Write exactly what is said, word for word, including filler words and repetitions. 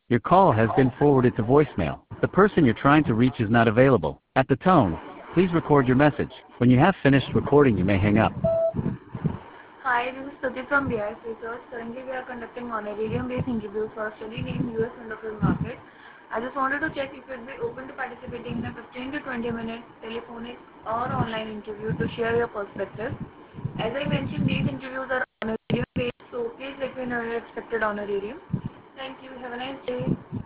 Your call has been forwarded to voicemail. The person you're trying to reach is not available. At the tone, please record your message. When you have finished recording, you may hang up. Hi, this is Stuti from B I S Research. Currently, we are conducting honorarium-based interviews for a study named U S Endocrine Market. I just wanted to check if you'd be open to participating in a fifteen to twenty minute telephonic or online interview to share your perspective. As I mentioned, these interviews are honorarium-based, so please let me know your expected honorarium. Thank you. Have a nice day.